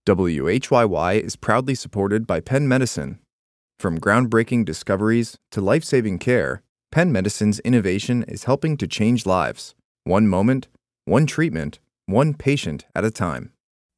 WHYY is proudly supported by Penn Medicine. From groundbreaking discoveries to life-saving care, Penn Medicine's innovation is helping to change lives. One moment, one treatment, one patient at a time.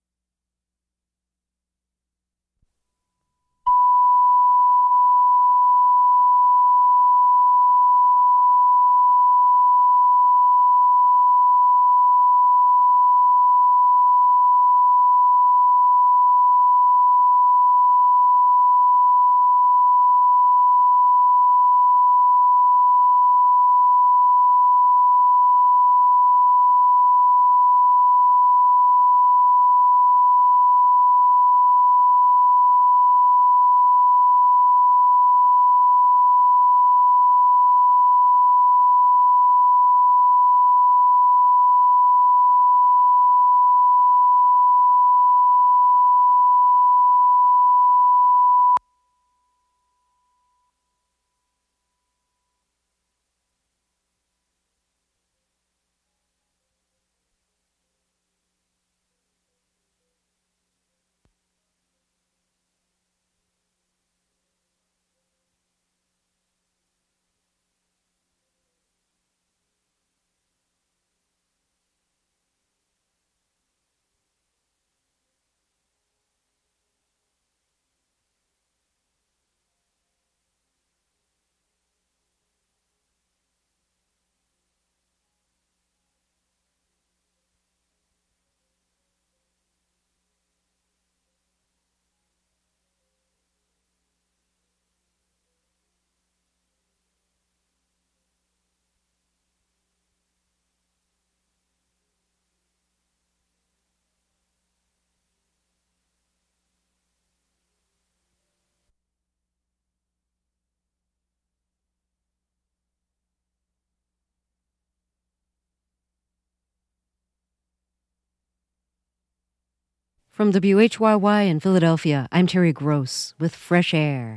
From WHYY in Philadelphia, I'm Terry Gross with Fresh Air.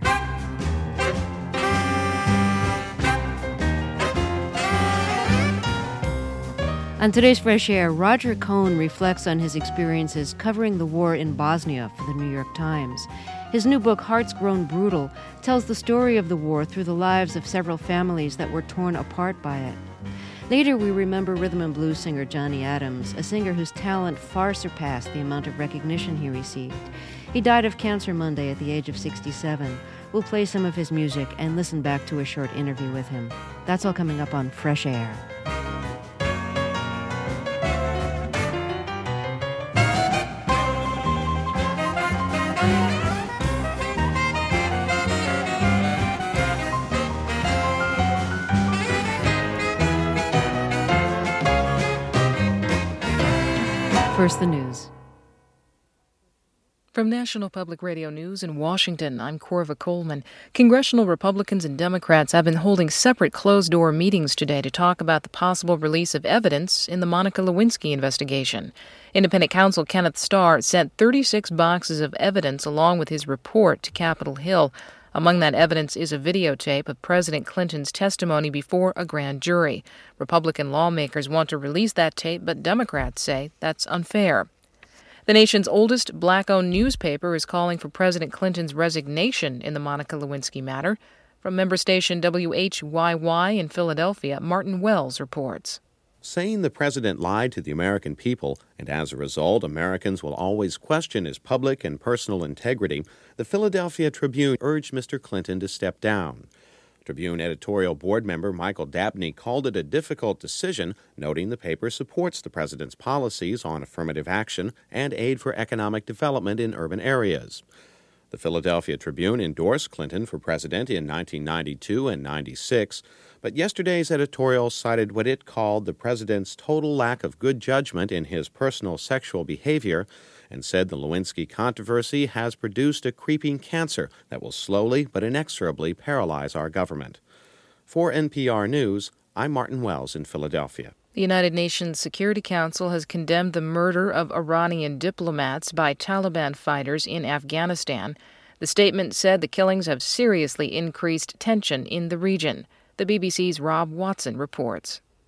On today's Fresh Air, Roger Cohn reflects on his experiences covering the war in Bosnia for the New York Times. His new book, Hearts Grown Brutal, tells the story of the war through the lives of several families that were torn apart by it. Later, we remember rhythm and blues singer Johnny Adams, a singer whose talent far surpassed the amount of recognition he received. He died of cancer Monday at the age of 67. We'll play some of his music and listen back to a short interview with him. That's all coming up on Fresh Air. First, the news. From National Public Radio News in Washington, I'm Corva Coleman. Congressional Republicans and Democrats have been holding separate closed-door meetings today to talk about the possible release of evidence in the Monica Lewinsky investigation. Independent counsel Kenneth Starr sent 36 boxes of evidence along with his report to Capitol Hill. Among that evidence is a videotape of President Clinton's testimony before a grand jury. Republican lawmakers want to release that tape, but Democrats say that's unfair. The nation's oldest black-owned newspaper is calling for President Clinton's resignation in the Monica Lewinsky matter. From member station WHYY in Philadelphia, Martin Wells reports. Saying the president lied to the American people, and as a result, Americans will always question his public and personal integrity, the Philadelphia Tribune urged Mr. Clinton to step down. Tribune editorial board member Michael Dabney called it a difficult decision, noting the paper supports the president's policies on affirmative action and aid for economic development in urban areas. The Philadelphia Tribune endorsed Clinton for president in 1992 and 96, but yesterday's editorial cited what it called the president's total lack of good judgment in his personal sexual behavior and said the Lewinsky controversy has produced a creeping cancer that will slowly but inexorably paralyze our government. For NPR News, I'm Martin Wells in Philadelphia. The United Nations Security Council has condemned the murder of Iranian diplomats by Taliban fighters in Afghanistan. The statement said the killings have seriously increased tension in the region. The BBC's Rob Watson reports.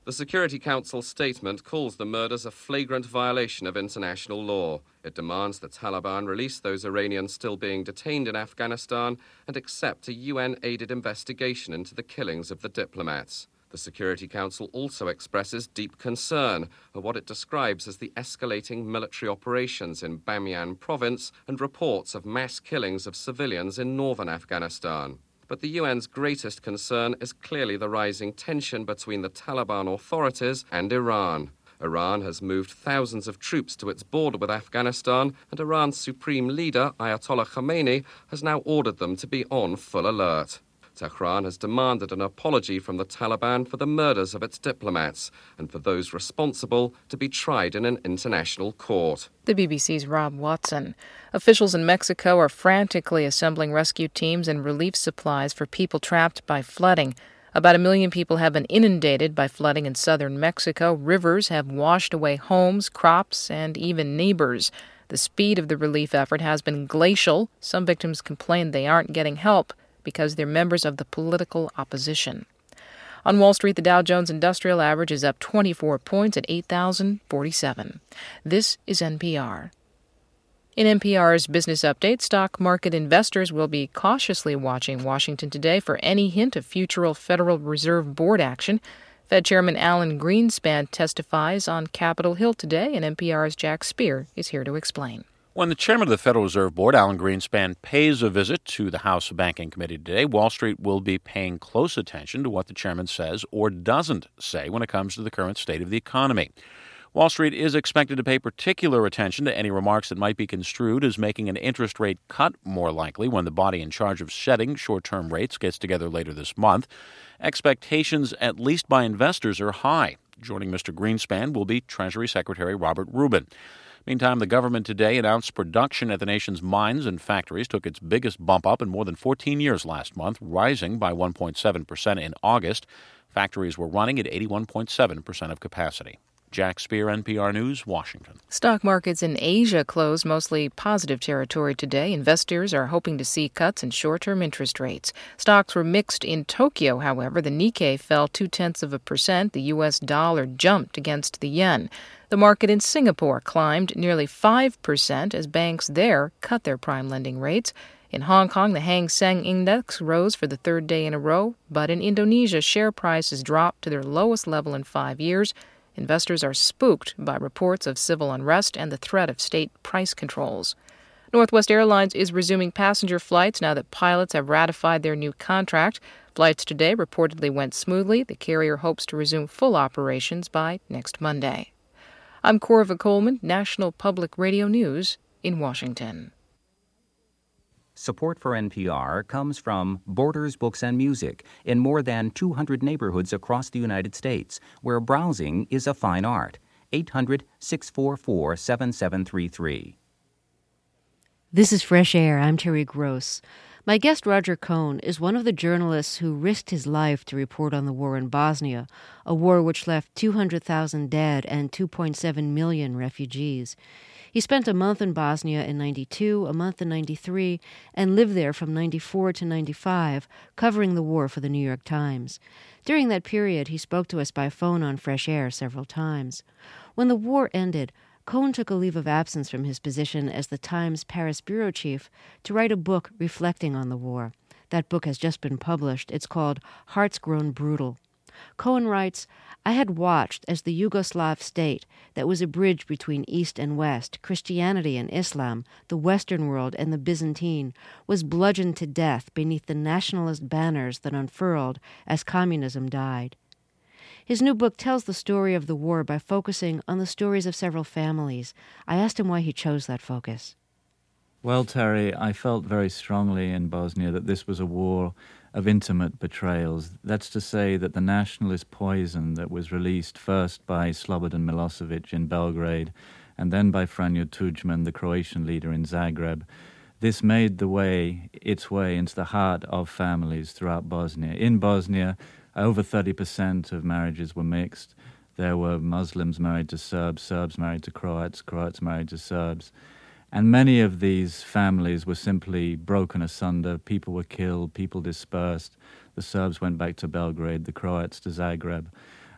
The Security Council's statement calls the murders a flagrant violation of international law. It demands the Taliban release those Iranians still being detained in Afghanistan and accept a UN-aided investigation into the killings of the diplomats. The Security Council also expresses deep concern at what it describes as the escalating military operations in Bamiyan province and reports of mass killings of civilians in northern Afghanistan. But the UN's greatest concern is clearly the rising tension between the Taliban authorities and Iran. Iran has moved thousands of troops to its border with Afghanistan, and Iran's supreme leader, Ayatollah Khamenei, has now ordered them to be on full alert. Tehran has demanded an apology from the Taliban for the murders of its diplomats and for those responsible to be tried in an international court. The BBC's Rob Watson. Officials in Mexico are frantically assembling rescue teams and relief supplies for people trapped by flooding. About 1 million people have been inundated by flooding in southern Mexico. Rivers have washed away homes, crops, and even neighbors. The speed of the relief effort has been glacial. Some victims complain they aren't getting help because they're members of the political opposition. On Wall Street, the Dow Jones Industrial Average is up 24 points at 8,047. This is NPR. In NPR's Business Update, stock market investors will be cautiously watching Washington today for any hint of future Federal Reserve Board action. Fed Chairman Alan Greenspan testifies on Capitol Hill today, and NPR's Jack Speer is here to explain. When the chairman of the Federal Reserve Board, Alan Greenspan, pays a visit to the House Banking Committee today, Wall Street will be paying close attention to what the chairman says or doesn't say when it comes to the current state of the economy. Wall Street is expected to pay particular attention to any remarks that might be construed as making an interest rate cut more likely when the body in charge of setting short-term rates gets together later this month. Expectations, at least by investors, are high. Joining Mr. Greenspan will be Treasury Secretary Robert Rubin. Meantime, the government today announced production at the nation's mines and factories took its biggest bump up in more than 14 years last month, rising by 1.7% in August. Factories were running at 81.7% of capacity. Jack Speer, NPR News, Washington. Stock markets in Asia closed mostly positive territory today. Investors are hoping to see cuts in short-term interest rates. Stocks were mixed in Tokyo, however. The Nikkei fell 0.2%. The U.S. dollar jumped against the yen. The market in Singapore climbed nearly 5% as banks there cut their prime lending rates. In Hong Kong, the Hang Seng Index rose for the third day in a row, but in Indonesia, share prices dropped to their lowest level in 5 years. Investors are spooked by reports of civil unrest and the threat of state price controls. Northwest Airlines is resuming passenger flights now that pilots have ratified their new contract. Flights today reportedly went smoothly. The carrier hopes to resume full operations by next Monday. I'm Corva Coleman, National Public Radio News in Washington. Support for NPR comes from Borders Books and Music in more than 200 neighborhoods across the United States, where browsing is a fine art. 800-644-7733. This is Fresh Air. I'm Terry Gross. My guest, Roger Cohn, is one of the journalists who risked his life to report on the war in Bosnia, a war which left 200,000 dead and 2.7 million refugees. He spent a month in Bosnia in 92, a month in 93, and lived there from 94 to 95, covering the war for the New York Times. During that period, he spoke to us by phone on Fresh Air several times. When the war ended, Cohn took a leave of absence from his position as the Times Paris bureau chief to write a book reflecting on the war. That book has just been published. It's called Hearts Grown Brutal. Cohn writes, I had watched as the Yugoslav state, that was a bridge between East and West, Christianity and Islam, the Western world and the Byzantine, was bludgeoned to death beneath the nationalist banners that unfurled as communism died. His new book tells the story of the war by focusing on the stories of several families. I asked him why he chose that focus. Well, Terry, I felt very strongly in Bosnia that this was a war of intimate betrayals. That's to say that the nationalist poison that was released first by Slobodan Milosevic in Belgrade and then by Franjo Tudjman, the Croatian leader in Zagreb, this made its way into the heart of families throughout Bosnia. In Bosnia, over 30% of marriages were mixed. There were Muslims married to Serbs, Serbs married to Croats, Croats married to Serbs. And many of these families were simply broken asunder. People were killed, people dispersed. The Serbs went back to Belgrade, the Croats to Zagreb.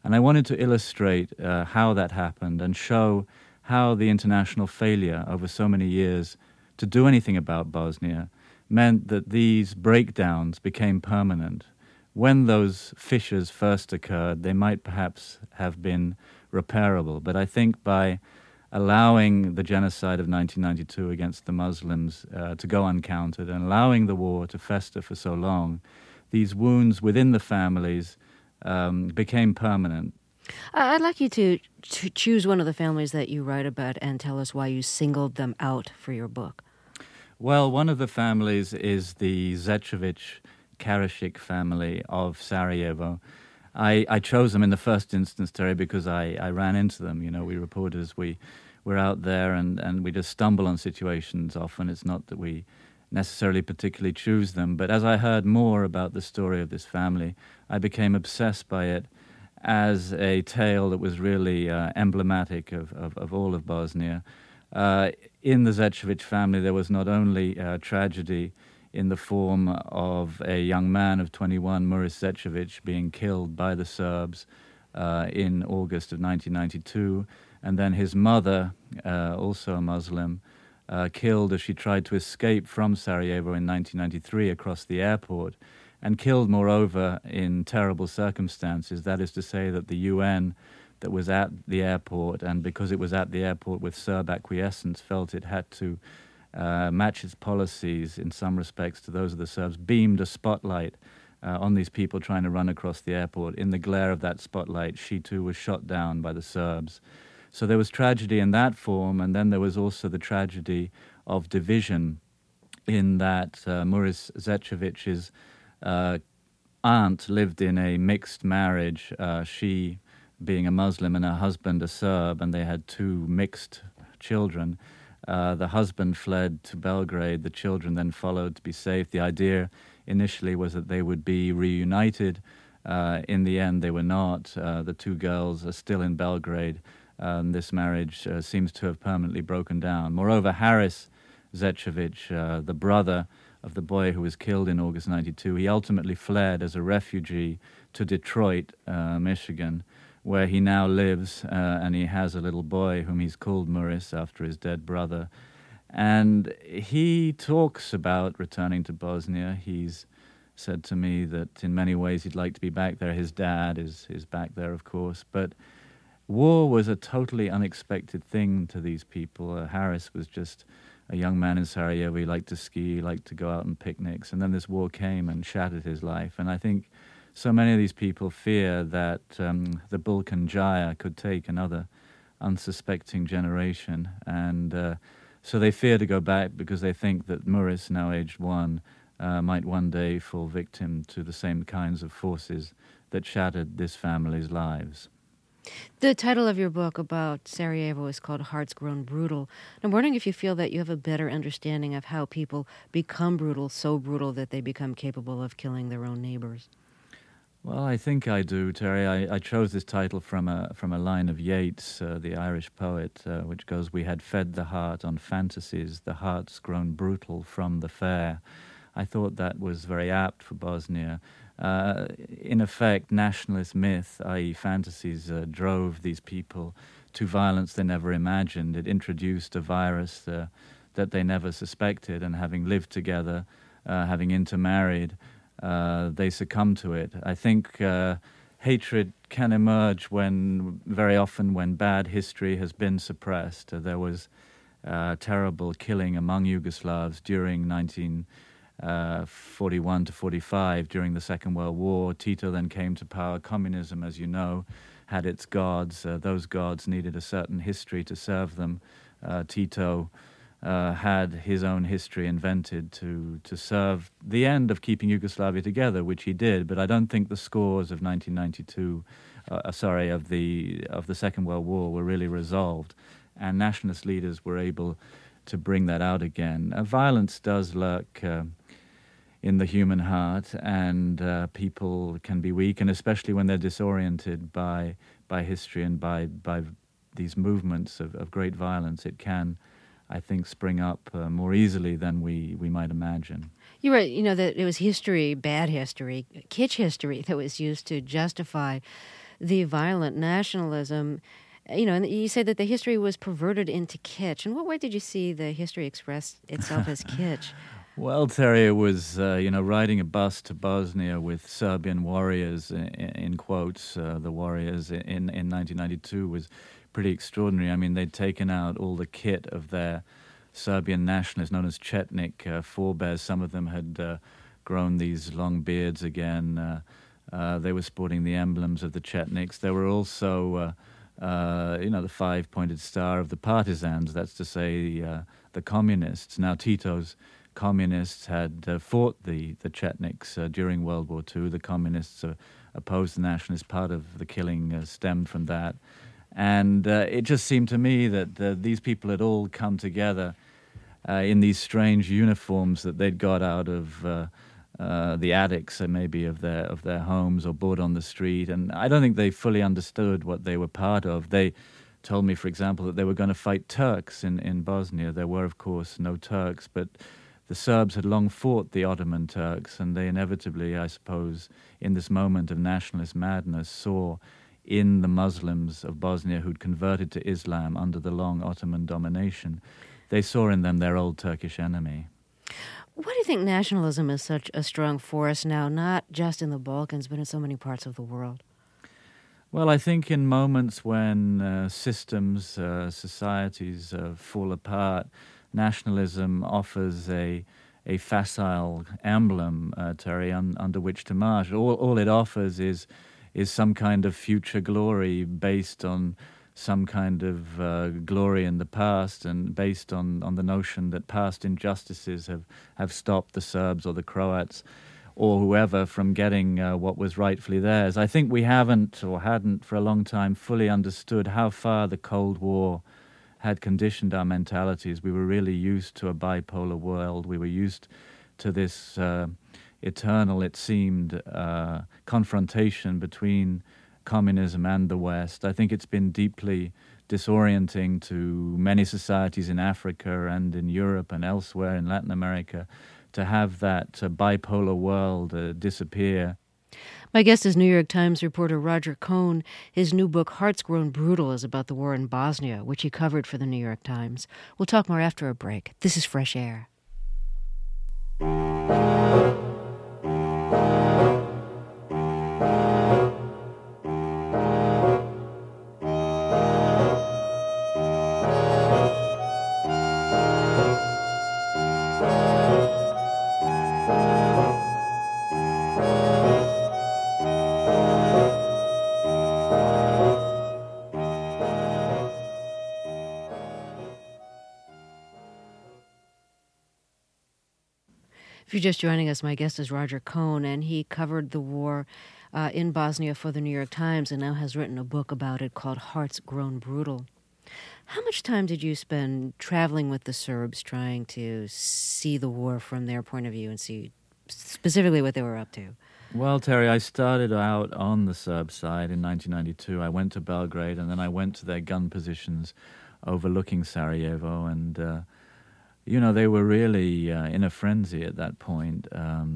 And I wanted to illustrate how that happened and show how the international failure over so many years to do anything about Bosnia meant that these breakdowns became permanent. When those fissures first occurred, they might perhaps have been repairable. But I think by allowing the genocide of 1992 against the Muslims to go uncounted and allowing the war to fester for so long, these wounds within the families became permanent. I'd like you to choose one of the families that you write about and tell us why you singled them out for your book. Well, one of the families is the Zečević-Karadzic family of Sarajevo. I chose them in the first instance, Terry, because I ran into them. You know, we reporters, we're out there and we just stumble on situations often. It's not that we necessarily particularly choose them. But as I heard more about the story of this family, I became obsessed by it as a tale that was really emblematic of all of Bosnia. In the Zečević family, there was not only tragedy in the form of a young man of 21, Muris Zečević, being killed by the Serbs in August of 1992, and then his mother, also a Muslim, killed as she tried to escape from Sarajevo in 1993 across the airport, and killed, moreover, in terrible circumstances. That is to say that the UN that was at the airport, and because it was at the airport with Serb acquiescence, felt it had to match its policies in some respects to those of the Serbs, beamed a spotlight on these people trying to run across the airport. In the glare of that spotlight, she too was shot down by the Serbs. So there was tragedy in that form, and then there was also the tragedy of division in that Muris Zečević's aunt lived in a mixed marriage, she being a Muslim and her husband a Serb, and they had two mixed children. The husband fled to Belgrade, the children then followed to be safe. The idea initially was that they would be reunited. In the end, they were not. The two girls are still in Belgrade. This marriage seems to have permanently broken down. Moreover, Haris Zečević, the brother of the boy who was killed in August 92, he ultimately fled as a refugee to Detroit, Michigan, where he now lives, and he has a little boy whom he's called Muris after his dead brother. And he talks about returning to Bosnia. He's said to me that in many ways he'd like to be back there. His dad is back there, of course. But war was a totally unexpected thing to these people. Haris was just a young man in Sarajevo. He liked to ski, he liked to go out on picnics. And then this war came and shattered his life. And I think so many of these people fear that the Balkan Jaya could take another unsuspecting generation. And so they fear to go back because they think that Muris, now aged 1, might one day fall victim to the same kinds of forces that shattered this family's lives. The title of your book about Sarajevo is called Hearts Grown Brutal. I'm wondering if you feel that you have a better understanding of how people become brutal, so brutal that they become capable of killing their own neighbors. Well, I think I do, Terry. I chose this title from a line of Yeats, the Irish poet, which goes, "We had fed the heart on fantasies, the heart's grown brutal from the fair." I thought that was very apt for Bosnia. In effect, nationalist myth, i.e. fantasies, drove these people to violence they never imagined. It introduced a virus that they never suspected, and having lived together, having intermarried, they succumb to it. I think hatred can emerge very often when bad history has been suppressed. There was terrible killing among Yugoslavs during 1941 to 45 during the Second World War. Tito then came to power. Communism, as you know, had its gods. Those gods needed a certain history to serve them. Tito had his own history invented to serve the end of keeping Yugoslavia together, which he did. But I don't think the scores of 1992, of the Second World War, were really resolved, and nationalist leaders were able to bring that out again. Violence does lurk in the human heart, and people can be weak, and especially when they're disoriented by history and by these movements of great violence, it can, I think, spring up more easily than we might imagine. You're right, that it was history, bad history, kitsch history that was used to justify the violent nationalism. And you say that the history was perverted into kitsch. In what way did you see the history express itself as kitsch? Well, Terry, it was, riding a bus to Bosnia with Serbian warriors, in quotes, the warriors in 1992 was pretty extraordinary. I mean, they'd taken out all the kit of their Serbian nationalists, known as Chetnik forebears. Some of them had grown these long beards again. They were sporting the emblems of the Chetniks. There were also... the five-pointed star of the partisans, that's to say the communists. Now, Tito's communists had fought the Chetniks during World War II. The communists opposed the nationalists. Part of the killing stemmed from that. And it just seemed to me that these people had all come together in these strange uniforms that they'd got out of... the attics, maybe, of their homes or bought on the street. And I don't think they fully understood what they were part of. They told me, for example, that they were going to fight Turks in Bosnia. There were, of course, no Turks, but the Serbs had long fought the Ottoman Turks, and they inevitably, I suppose, in this moment of nationalist madness, saw in the Muslims of Bosnia who'd converted to Islam under the long Ottoman domination, they saw in them their old Turkish enemy. Why do you think nationalism is such a strong force now, not just in the Balkans, but in so many parts of the world? Well, I think in moments when systems, societies fall apart, nationalism offers a facile emblem, Terry, under which to march. All it offers is some kind of future glory based on some kind of glory in the past, and based on the notion that past injustices have stopped the Serbs or the Croats or whoever from getting what was rightfully theirs. I think we haven't or hadn't for a long time fully understood how far the Cold War had conditioned our mentalities. We were really used to a bipolar world. We were used to this eternal, it seemed, confrontation between communism and the West. I think it's been deeply disorienting to many societies in Africa and in Europe and elsewhere in Latin America to have that bipolar world disappear. My guest is New York Times reporter Roger Cohn. His new book, Hearts Grown Brutal, is about the war in Bosnia, which he covered for the New York Times. We'll talk more after a break. This is Fresh Air. If you're just joining us, my guest is Roger Cohn, and he covered the war in Bosnia for the New York Times and now has written a book about it called Hearts Grown Brutal. How much time did you spend traveling with the Serbs trying to see the war from their point of view and see specifically what they were up to? Well, Terry, I started out on the Serb side in 1992. I went to Belgrade, and then I went to their gun positions overlooking Sarajevo, and they were really in a frenzy at that point.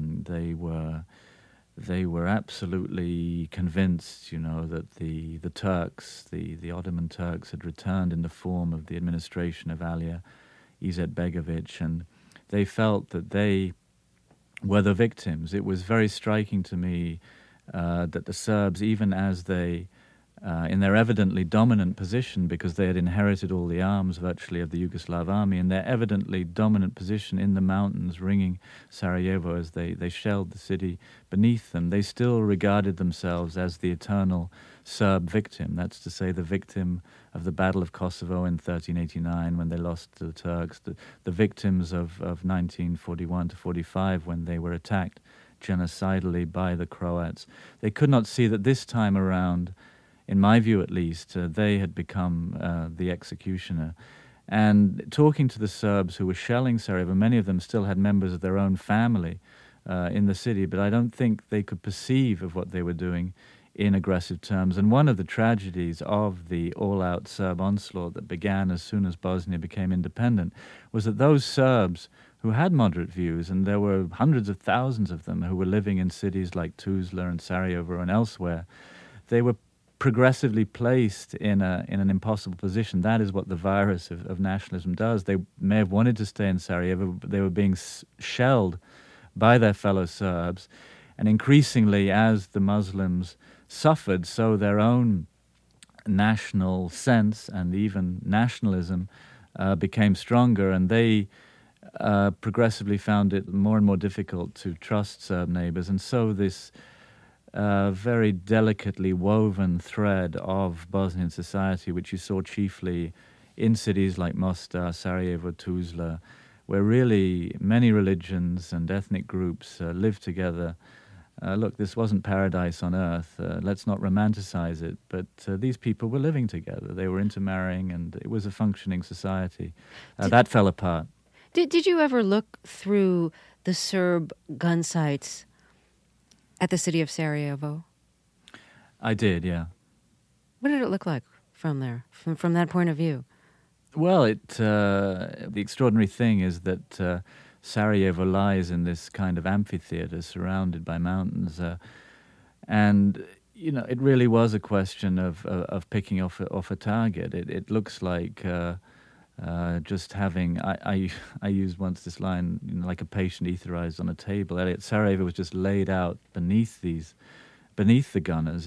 They were absolutely convinced, that the Turks, the Ottoman Turks, had returned in the form of the administration of Alija Izetbegovic, and they felt that they were the victims. It was very striking to me that the Serbs, even as they in their evidently dominant position, because they had inherited all the arms virtually of the Yugoslav army, in their evidently dominant position in the mountains ringing Sarajevo as they shelled the city beneath them, they still regarded themselves as the eternal Serb victim. That's to say, the victim of the Battle of Kosovo in 1389 when they lost to the Turks, the victims of 1941 to 45 when they were attacked genocidally by the Croats. They could not see that this time around, in my view at least, they had become the executioner. And talking to the Serbs who were shelling Sarajevo, many of them still had members of their own family in the city, but I don't think they could perceive of what they were doing in aggressive terms. And one of the tragedies of the all-out Serb onslaught that began as soon as Bosnia became independent was that those Serbs who had moderate views, and there were hundreds of thousands of them who were living in cities like Tuzla and Sarajevo and elsewhere, they were progressively placed in an impossible position. That is what the virus of nationalism does. They may have wanted to stay in Sarajevo, but they were being shelled by their fellow Serbs. And increasingly, as the Muslims suffered, so their own national sense and even nationalism became stronger, and they progressively found it more and more difficult to trust Serb neighbors. And so this very delicately woven thread of Bosnian society, which you saw chiefly in cities like Mostar, Sarajevo, Tuzla, where really many religions and ethnic groups lived together. Look, this wasn't paradise on earth. Let's not romanticize it. But these people were living together. They were intermarrying, and it was a functioning society. That fell apart. Did you ever look through the Serb gun sites at the city of Sarajevo? I did, yeah. What did it look like from there, from that point of view? Well, the extraordinary thing is that Sarajevo lies in this kind of amphitheater surrounded by mountains, and it really was a question of picking off a target. It looks like just having. I used once this line, like a patient etherized on a table. Sarajevo was just laid out beneath the gunners.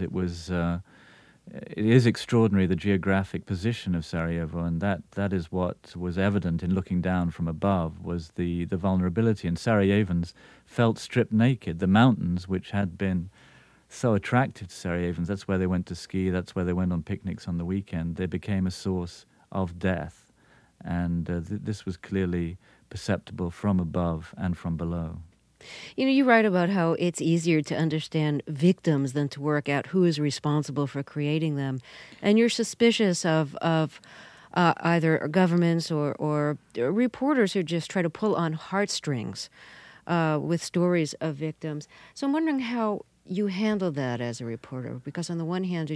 It is extraordinary, the geographic position of Sarajevo, and that is what was evident in looking down from above, was the vulnerability. And Sarajevans felt stripped naked. The mountains, which had been so attractive to Sarajevans, that's where they went to ski, that's where they went on picnics on the weekend, they became a source of death. And this was clearly perceptible from above and from below. You write about how it's easier to understand victims than to work out who is responsible for creating them. And you're suspicious of either governments or reporters who just try to pull on heartstrings with stories of victims. So I'm wondering how you handle that as a reporter, because on the one hand,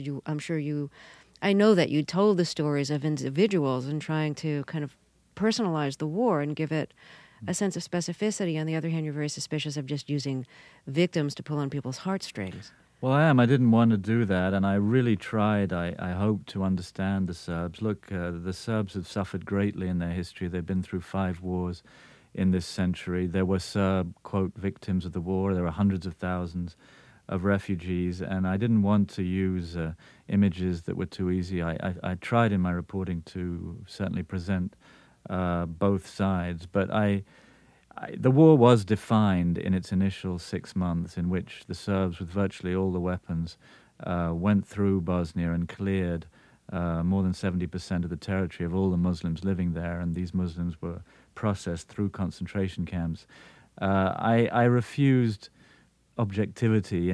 I know that you told the stories of individuals and trying to kind of personalize the war and give it a sense of specificity. On the other hand, you're very suspicious of just using victims to pull on people's heartstrings. Well, I am. I didn't want to do that, and I really tried. I hope to understand the Serbs. Look, the Serbs have suffered greatly in their history. They've been through 5 wars in this century. There were Serb, quote, victims of the war. There were hundreds of thousands of refugees, and I didn't want to use images that were too easy. I tried in my reporting to certainly present both sides, but the war was defined in its initial 6 months, in which the Serbs, with virtually all the weapons, went through Bosnia and cleared more than 70% of the territory of all the Muslims living there, and these Muslims were processed through concentration camps. I refused objectivity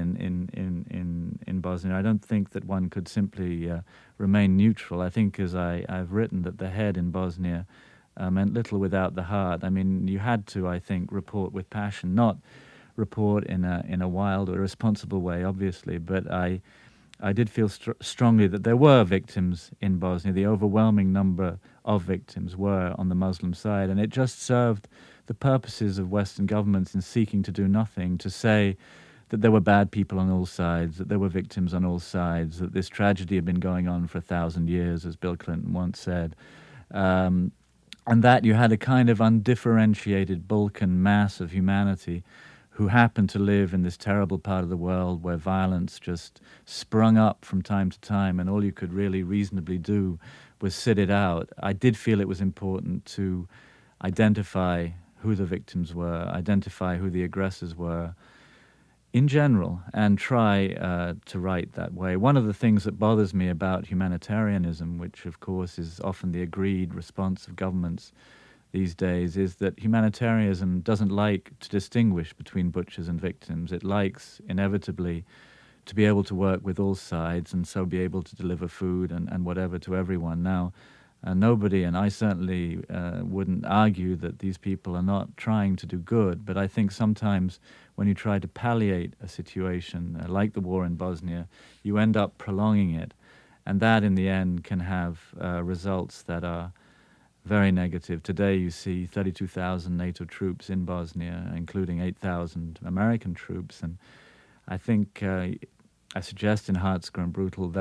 in Bosnia. I don't think that one could simply remain neutral. I think, as I've written, that the head in Bosnia meant little without the heart. I mean, you had to, I think, report with passion, not report in a wild or irresponsible way, obviously, but I did feel strongly that there were victims in Bosnia. The overwhelming number of victims were on the Muslim side, and it just served the purposes of Western governments in seeking to do nothing, to say that there were bad people on all sides, that there were victims on all sides, that this tragedy had been going on for 1,000 years, as Bill Clinton once said, and that you had a kind of undifferentiated Balkan mass of humanity who happened to live in this terrible part of the world where violence just sprung up from time to time, and all you could really reasonably do was sit it out. I did feel it was important to identify who the victims were, identify who the aggressors were in general, and try to write that way. One of the things that bothers me about humanitarianism, which of course is often the agreed response of governments these days, is that humanitarianism doesn't like to distinguish between butchers and victims. It likes, inevitably, to be able to work with all sides and so be able to deliver food and whatever to everyone. Now, nobody, and I certainly wouldn't argue that these people are not trying to do good, but I think sometimes when you try to palliate a situation like the war in Bosnia, you end up prolonging it, and that in the end can have results that are very negative. Today you see 32,000 NATO troops in Bosnia, including 8,000 American troops, and I think I suggest in Hearts Grown Brutal that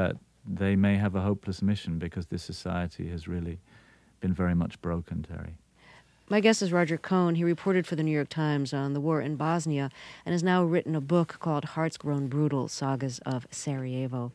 they may have a hopeless mission because this society has really been very much broken, Terry. My guest is Roger Cohn. He reported for the New York Times on the war in Bosnia and has now written a book called Hearts Grown Brutal, Sagas of Sarajevo.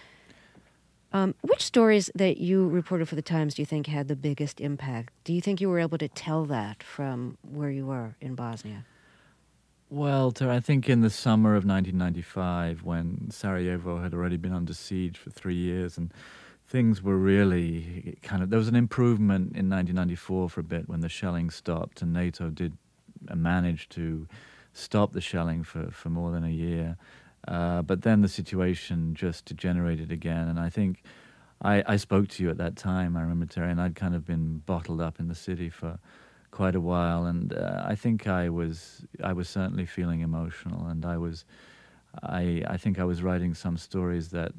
Which stories that you reported for the Times do you think had the biggest impact? Do you think you were able to tell that from where you were in Bosnia? Well, I think in the summer of 1995, when Sarajevo had already been under siege for 3 years and things were really there was an improvement in 1994 for a bit when the shelling stopped, and NATO did manage to stop the shelling for more than a year. But then the situation just degenerated again, and I think I spoke to you at that time, I remember, Terry, and I'd kind of been bottled up in the city for quite a while, and I think I was certainly feeling emotional, and I think I was writing some stories that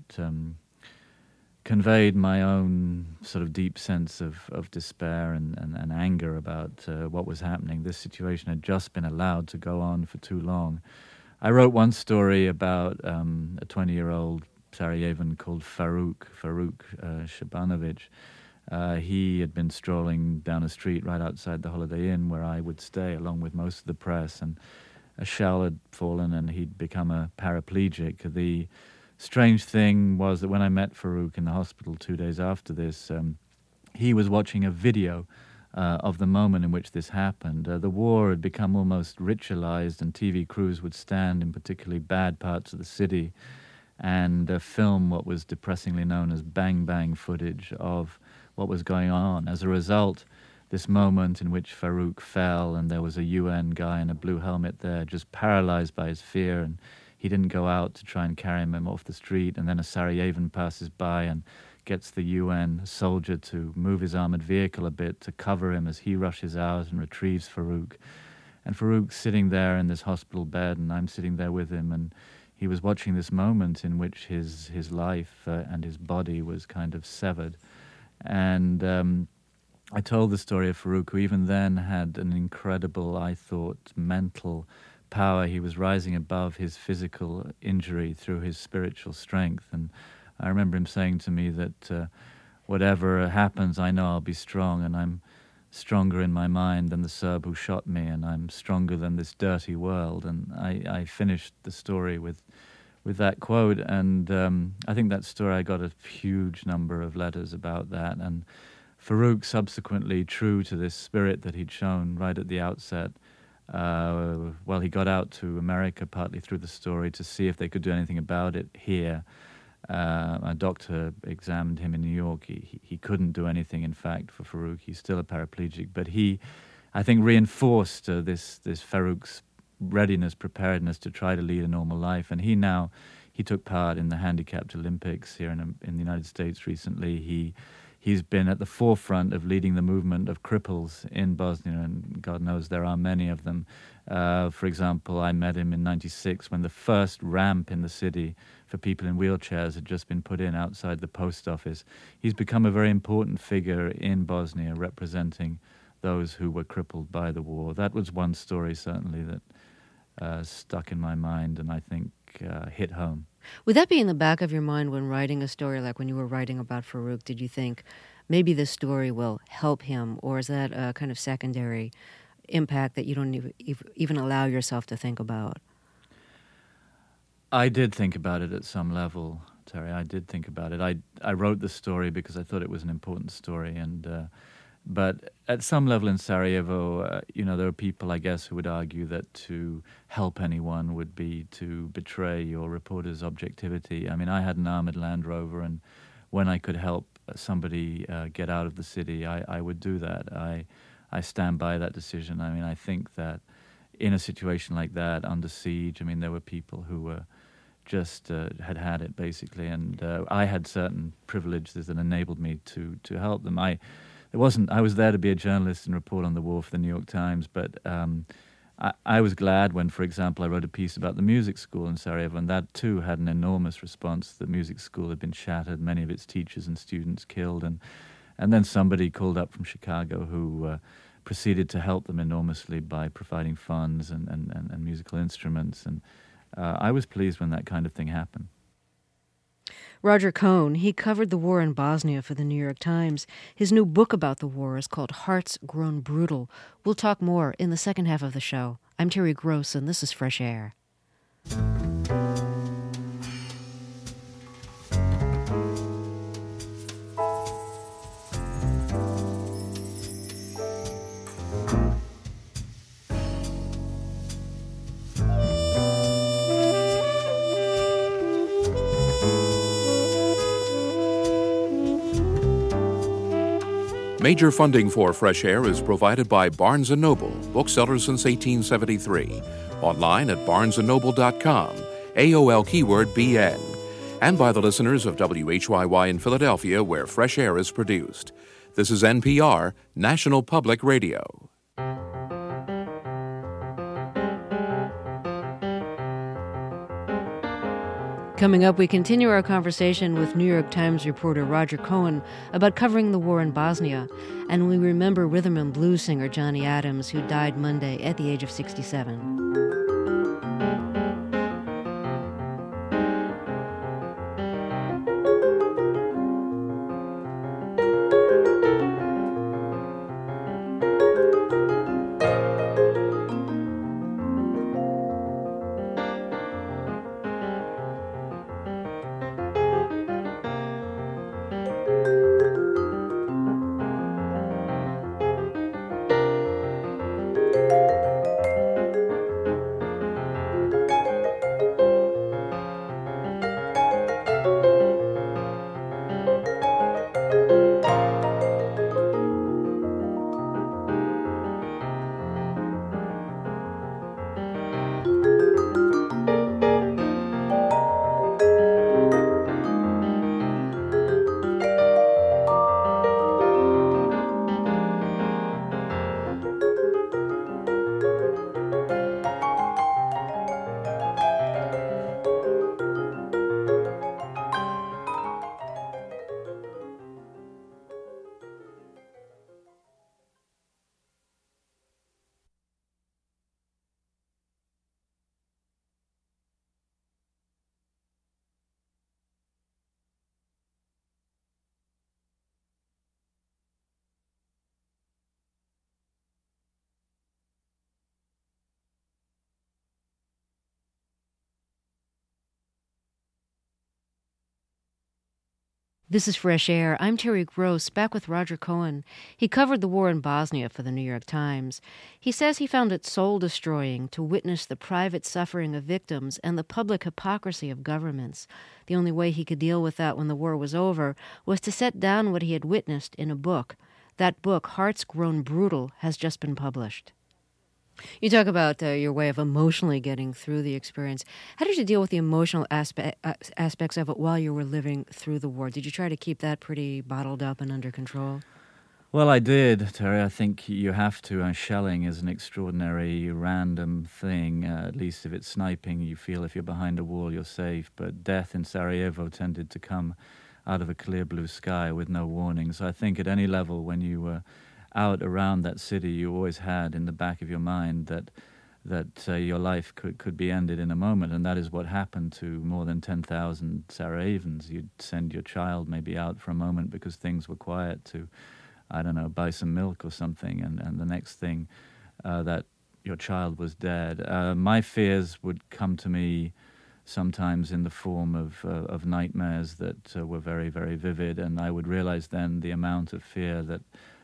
conveyed my own sort of deep sense of despair and anger about what was happening. This situation had just been allowed to go on for too long. I wrote one story about a 20-year-old Sarajevan called Faruk Shabanovic. He had been strolling down a street right outside the Holiday Inn where I would stay along with most of the press, and a shell had fallen and he'd become a paraplegic. The strange thing was that when I met Faruk in the hospital 2 days after this, he was watching a video of the moment in which this happened. The war had become almost ritualized, and TV crews would stand in particularly bad parts of the city and film what was depressingly known as bang-bang footage of what was going on. As a result, this moment in which Faruk fell and there was a UN guy in a blue helmet there just paralyzed by his fear, and he didn't go out to try and carry him off the street, and then a Sarajevan passes by and gets the UN soldier to move his armored vehicle a bit to cover him as he rushes out and retrieves Faruk. And Faruk's sitting there in this hospital bed, and I'm sitting there with him, and he was watching this moment in which his life and his body was kind of severed. And I told the story of Faruk, who even then had an incredible, I thought, mental power. He was rising above his physical injury through his spiritual strength. And I remember him saying to me that whatever happens, I know I'll be strong, and I'm stronger in my mind than the Serb who shot me, and I'm stronger than this dirty world. And I finished the story with that quote, and I think that story, I got a huge number of letters about that. And Faruk subsequently, true to this spirit that he'd shown right at the outset, he got out to America partly through the story to see if they could do anything about it here. A doctor examined him in New York. He couldn't do anything, in fact, for Faruk. He's still a paraplegic. But he, I think, reinforced this Faruk's readiness, preparedness to try to lead a normal life. And he took part in the handicapped Olympics here in the United States recently. He's been at the forefront of leading the movement of cripples in Bosnia, and God knows there are many of them. For example, I met him in '96 when the first ramp in the city for people in wheelchairs had just been put in outside the post office. He's become a very important figure in Bosnia, representing those who were crippled by the war. That was one story, certainly, that stuck in my mind and I think hit home. Would that be in the back of your mind when writing a story, like when you were writing about Faruk? Did you think maybe this story will help him, or is that a kind of secondary impact that you don't even allow yourself to think about? I did think about it at some level, Terry. I did think about it. I wrote the story because I thought it was an important story, and but at some level in Sarajevo, there are people, I guess, who would argue that to help anyone would be to betray your reporter's objectivity. I mean, I had an armored Land Rover, and when I could help somebody get out of the city, I would do that. I stand by that decision. I mean, I think that in a situation like that, under siege, I mean, there were people who were just had it, basically, and I had certain privileges that enabled me to help them. I was there to be a journalist and report on the war for the New York Times, but I was glad when, for example, I wrote a piece about the music school in Sarajevo, and that too had an enormous response. The music school had been shattered, many of its teachers and students killed, and then somebody called up from Chicago who proceeded to help them enormously by providing funds and musical instruments, and I was pleased when that kind of thing happened. Roger Cohn, he covered the war in Bosnia for the New York Times. His new book about the war is called Hearts Grown Brutal. We'll talk more in the second half of the show. I'm Terry Gross, and this is Fresh Air. Major funding for Fresh Air is provided by Barnes & Noble, booksellers since 1873. Online at barnesandnoble.com, AOL keyword BN. And by the listeners of WHYY in Philadelphia, where Fresh Air is produced. This is NPR, National Public Radio. Coming up, we continue our conversation with New York Times reporter Roger Cohn about covering the war in Bosnia, and we remember rhythm and blues singer Johnny Adams, who died Monday at the age of 67. This is Fresh Air. I'm Terry Gross, back with Roger Cohn. He covered the war in Bosnia for the New York Times. He says he found it soul-destroying to witness the private suffering of victims and the public hypocrisy of governments. The only way he could deal with that when the war was over was to set down what he had witnessed in a book. That book, Hearts Grown Brutal, has just been published. You talk about your way of emotionally getting through the experience. How did you deal with the emotional aspects of it while you were living through the war? Did you try to keep that pretty bottled up and under control? Well, I did, Terry. I think you have to. Shelling is an extraordinary, random thing. At least if it's sniping, you feel if you're behind a wall, you're safe. But death in Sarajevo tended to come out of a clear blue sky with no warning. So I think at any level, when you were out around that city, you always had in the back of your mind that your life could be ended in a moment, and that is what happened to more than 10,000 Sarajevans. You'd send your child maybe out for a moment because things were quiet to, I don't know, buy some milk or something, and the next thing that your child was dead. My fears would come to me sometimes in the form of nightmares that were very, very vivid, and I would realize then the amount of fear that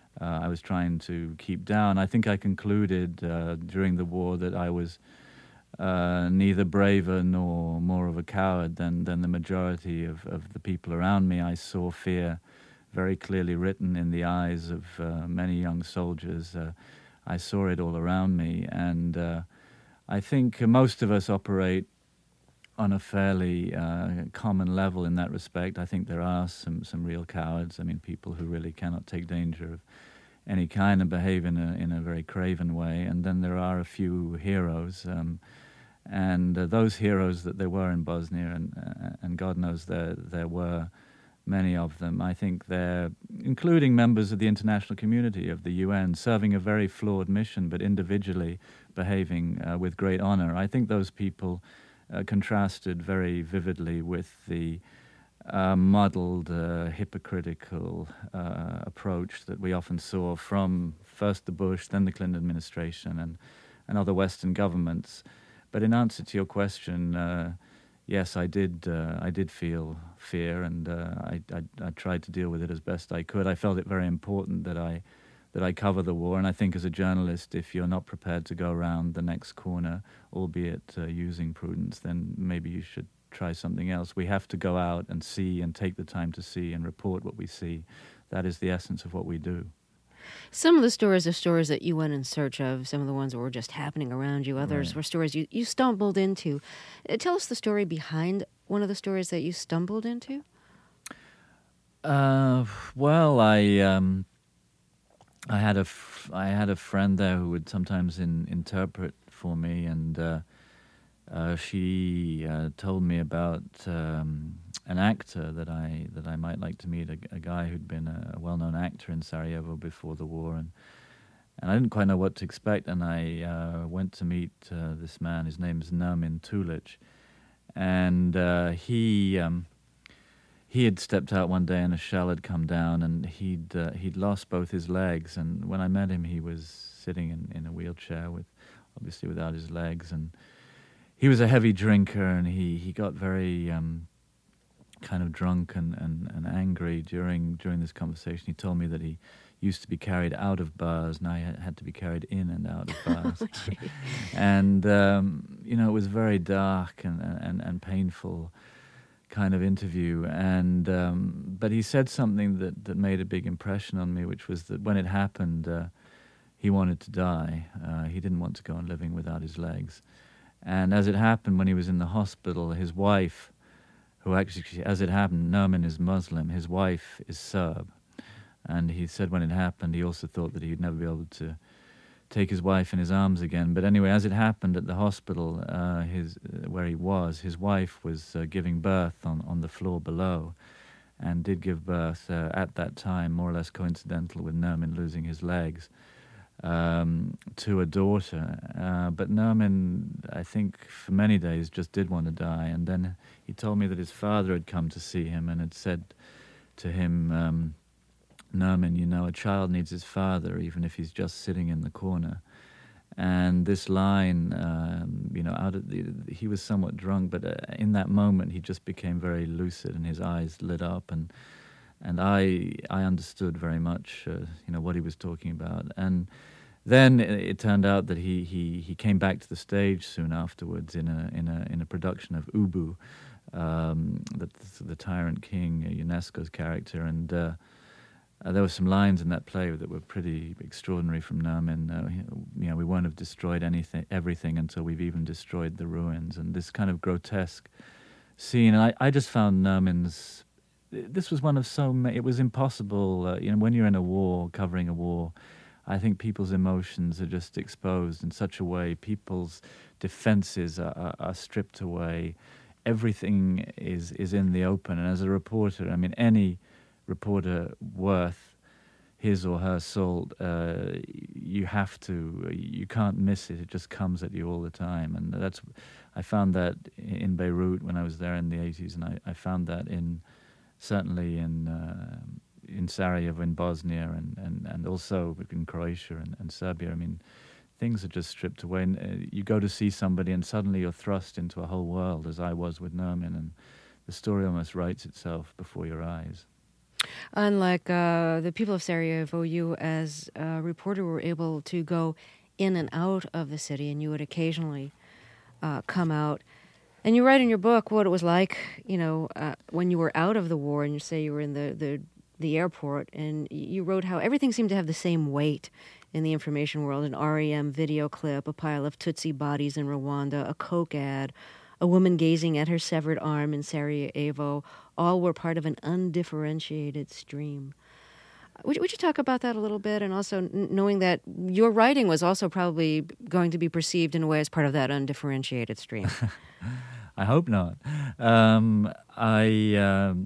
I was trying to keep down. I think I concluded during the war that I was neither braver nor more of a coward than the majority of the people around me. I saw fear very clearly written in the eyes of many young soldiers. I saw it all around me, and I think most of us operate on a fairly common level in that respect. I think there are some real cowards. I mean, people who really cannot take danger of any kind and behave in a very craven way. And then there are a few heroes, and those heroes that there were in Bosnia, and God knows there were many of them. I think they're, including members of the international community of the UN, serving a very flawed mission, but individually behaving with great honor. I think those people contrasted very vividly with the muddled, hypocritical approach that we often saw from first the Bush, then the Clinton administration, and other Western governments. But in answer to your question, yes, I did feel fear, and I tried to deal with it as best I could. I felt it very important that I cover the war, and I think as a journalist, if you're not prepared to go around the next corner, albeit using prudence, then maybe you should try something else. We have to go out and see and take the time to see and report what we see. That is the essence of what we do. Some of the stories are stories that you went in search of. Some of the ones that were just happening around you. Others were stories you stumbled into. Tell us the story behind one of the stories that you stumbled into. Well, I had a friend there who would sometimes interpret for me, and she told me about an actor that I might like to meet, a guy who'd been a well-known actor in Sarajevo before the war, and I didn't quite know what to expect, and I went to meet this man. His name's Nermin Tulic, and he had stepped out one day and a shell had come down, and he'd lost both his legs, and when I met him, he was sitting in a wheelchair obviously without his legs, and he was a heavy drinker, and he got very kind of drunk and angry during this conversation. He told me that he used to be carried out of bars, now he had to be carried in and out of bars. And, it was very dark and painful kind of interview. And but he said something that made a big impression on me, which was that when it happened, he wanted to die. He didn't want to go on living without his legs. And as it happened, when he was in the hospital, his wife, who actually, as it happened, Nermin is Muslim, his wife is Serb. And he said when it happened, he also thought that he'd never be able to take his wife in his arms again. But anyway, as it happened at the hospital, where he was, his wife was giving birth on the floor below, and did give birth at that time, more or less coincidental with Nermin losing his legs, to a daughter. But Nermin, I think, for many days just did want to die. And then he told me that his father had come to see him and had said to him, Nermin, a child needs his father, even if he's just sitting in the corner. And this line, he was somewhat drunk, but in that moment he just became very lucid, and his eyes lit up, and I understood very much, what he was talking about. And then it turned out that he came back to the stage soon afterwards in a production of Ubu, the Tyrant King, UNESCO's character, and there were some lines in that play that were pretty extraordinary from Nermin. We won't have destroyed everything until we've even destroyed the ruins, and this kind of grotesque scene. And I just found Nermin's. This was one of so many. It was impossible. When you're in a war, covering a war, I think people's emotions are just exposed in such a way. People's defenses are stripped away. Everything is in the open. And as a reporter, any reporter worth his or her salt, you can't miss it. It just comes at you all the time. And I found that in Beirut when I was there in the 80s, and I found that certainly in Sarajevo, in Bosnia, and also in Croatia and Serbia. Things are just stripped away. And you go to see somebody and suddenly you're thrust into a whole world, as I was with Nermin, and the story almost writes itself before your eyes. Unlike the people of Sarajevo, you as a reporter were able to go in and out of the city, and you would occasionally come out. And you write in your book what it was like, when you were out of the war, and you say you were in the airport, and you wrote how everything seemed to have the same weight in the information world: an REM video clip, a pile of Tutsi bodies in Rwanda, a Coke ad, a woman gazing at her severed arm in Sarajevo. All were part of an undifferentiated stream. Would you talk about that a little bit? And also knowing that your writing was also probably going to be perceived in a way as part of that undifferentiated stream. I hope not. I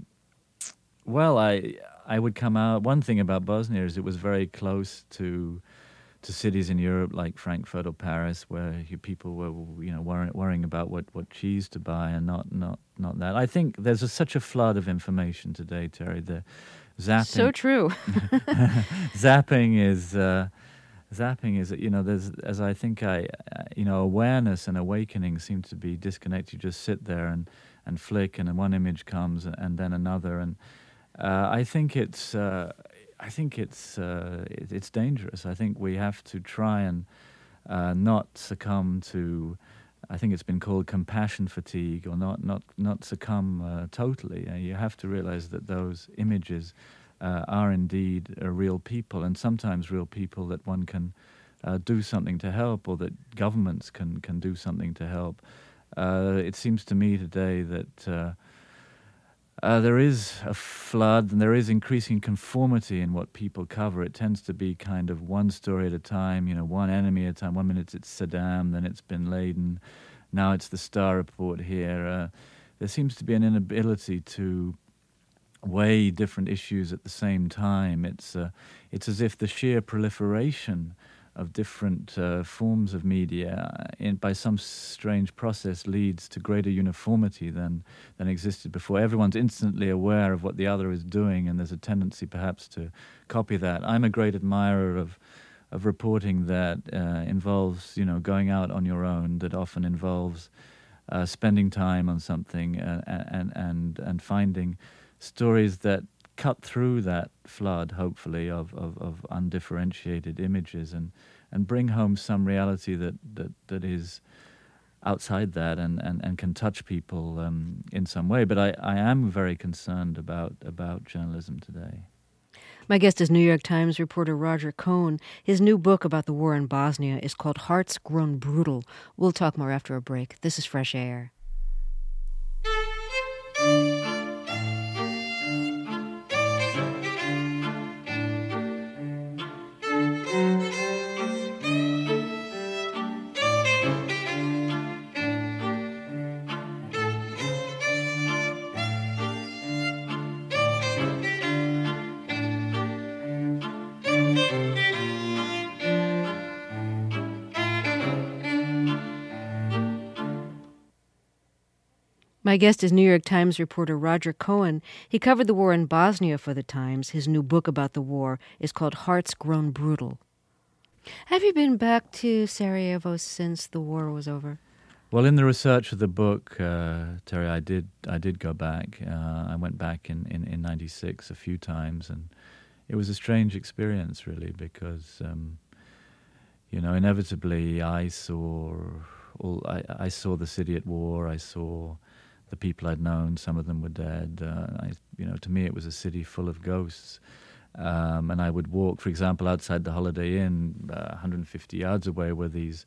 would come out. One thing about Bosnia is it was very close to to cities in Europe like Frankfurt or Paris, where people were, worrying about what cheese to buy and not that. I think there's such a flood of information today, Terry. The zapping. So true. Zapping is, there's, as I think awareness and awakening seem to be disconnected. You just sit there and flick, and then one image comes and then another, and I think it's dangerous. I think we have to try and not succumb to, I think it's been called compassion fatigue, or not succumb totally. You have to realize that those images are indeed real people, and sometimes real people that one can do something to help, or that governments can do something to help. It seems to me today that there is a flood, and there is increasing conformity in what people cover. It tends to be kind of one story at a time, one enemy at a time. 1 minute it's Saddam, then it's Bin Laden, now it's the Star Report here. There seems to be an inability to weigh different issues at the same time. It's as if the sheer proliferation of different forms of media, by some strange process, leads to greater uniformity than existed before. Everyone's instantly aware of what the other is doing, and there's a tendency perhaps to copy that. I'm a great admirer of reporting that involves, going out on your own, that often involves spending time on something and finding stories that cut through that flood, hopefully, of undifferentiated images and bring home some reality that is outside that and can touch people in some way. But I am very concerned about journalism today. My guest is New York Times reporter Roger Cohn. His new book about the war in Bosnia is called Hearts Grown Brutal. We'll talk more after a break. This is Fresh Air. My guest is New York Times reporter Roger Cohn. He covered the war in Bosnia for the Times. His new book about the war is called Hearts Grown Brutal. Have you been back to Sarajevo since the war was over? Well, in the research of the book, Terry, I did go back. I went back in 96 a few times, and it was a strange experience, really, because, inevitably I saw the city at war. I saw the people I'd known. Some of them were dead. To me, it was a city full of ghosts. And I would walk, for example, outside the Holiday Inn, 150 yards away, were these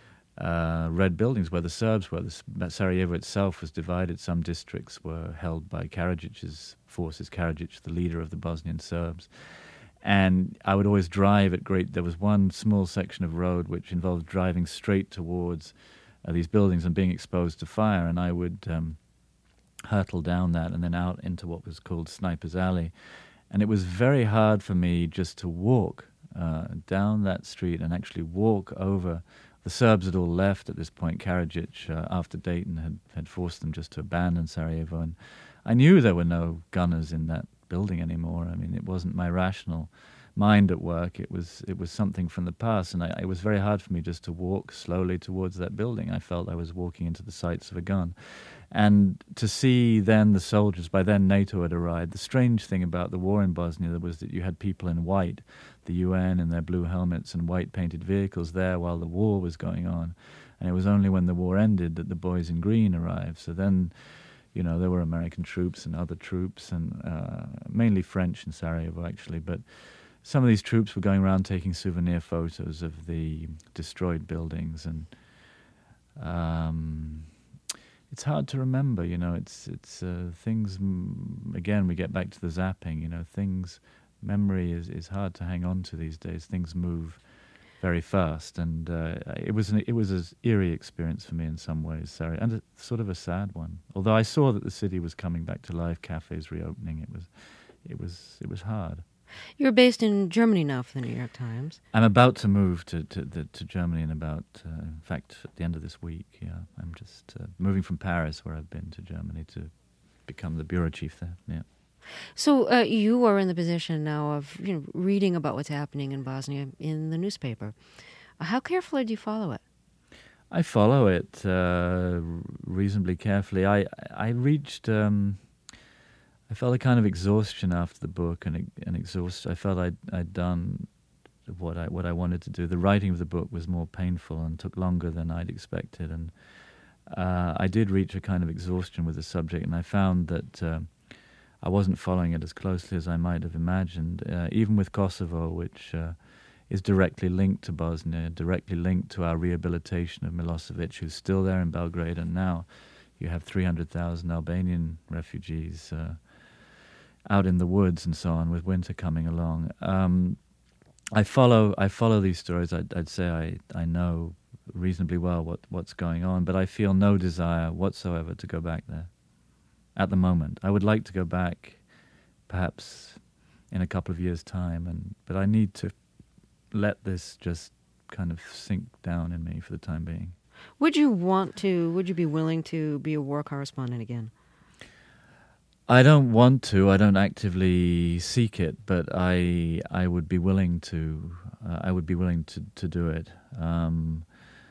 red buildings where the Serbs were. Sarajevo itself was divided. Some districts were held by Karadžić's forces. Karadžić, the leader of the Bosnian Serbs. And I would always drive there was one small section of road which involved driving straight towards these buildings and being exposed to fire. And I would hurtle down that and then out into what was called Sniper's Alley. And it was very hard for me just to walk down that street and actually walk over. The Serbs had all left at this point. Karadžić, after Dayton, had forced them just to abandon Sarajevo. And I knew there were no gunners in that building anymore. I mean, it wasn't my rational mind at work. It was something from the past. And it was very hard for me just to walk slowly towards that building. I felt I was walking into the sights of a gun. And to see then the soldiers, by then NATO had arrived. The strange thing about the war in Bosnia was that you had people in white, the UN in their blue helmets and white painted vehicles there while the war was going on. And it was only when the war ended that the boys in green arrived. So then, there were American troops and other troops, and mainly French in Sarajevo, actually. But some of these troops were going around taking souvenir photos of the destroyed buildings, and it's hard to remember. It's things. Again, we get back to the zapping. Memory is hard to hang on to these days. Things move very fast, and it was an eerie experience for me in some ways, sorry, and sort of a sad one. Although I saw that the city was coming back to life, cafes reopening, it was hard. You're based in Germany now for the New York Times. I'm about to move to Germany in fact, at the end of this week. Yeah, I'm just moving from Paris, where I've been, to Germany to become the bureau chief there. Yeah. So you are in the position now of reading about what's happening in Bosnia in the newspaper. How carefully do you follow it? I follow it reasonably carefully. I reached. I felt a kind of exhaustion after the book, and I felt I'd done what I wanted to do. The writing of the book was more painful and took longer than I'd expected, and I did reach a kind of exhaustion with the subject, and I found that I wasn't following it as closely as I might have imagined, even with Kosovo, which is directly linked to Bosnia, directly linked to our rehabilitation of Milosevic, who's still there in Belgrade, and now you have 300,000 Albanian refugees out in the woods and so on, with winter coming along. I follow these stories. I'd say I know reasonably well what's going on, but I feel no desire whatsoever to go back there at the moment. I would like to go back perhaps in a couple of years' time, but I need to let this just kind of sink down in me for the time being. Would you be willing to be a war correspondent again? I don't want to. I don't actively seek it, but I would be willing to. I would be willing to do it. I'm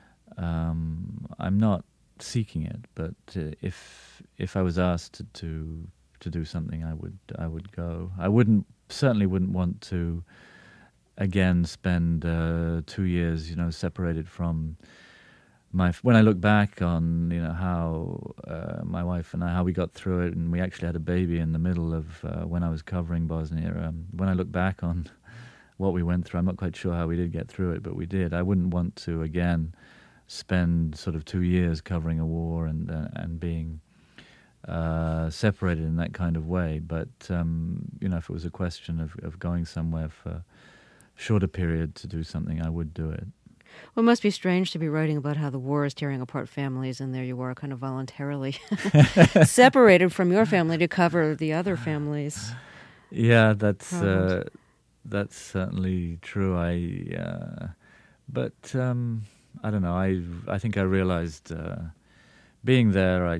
not seeking it, but if I was asked to do something, I would go. I certainly wouldn't want to again spend 2 years, separated from. When I look back on how my wife and I, how we got through it, and we actually had a baby in the middle of when I was covering Bosnia. When I look back on what we went through, I'm not quite sure how we did get through it, but we did. I wouldn't want to again spend sort of 2 years covering a war and being separated in that kind of way. But if it was a question of going somewhere for a shorter period to do something, I would do it. Well, it must be strange to be writing about how the war is tearing apart families, and there you are kind of voluntarily separated from your family to cover the other families. Yeah, that's certainly true. But I don't know. I think I realized being there,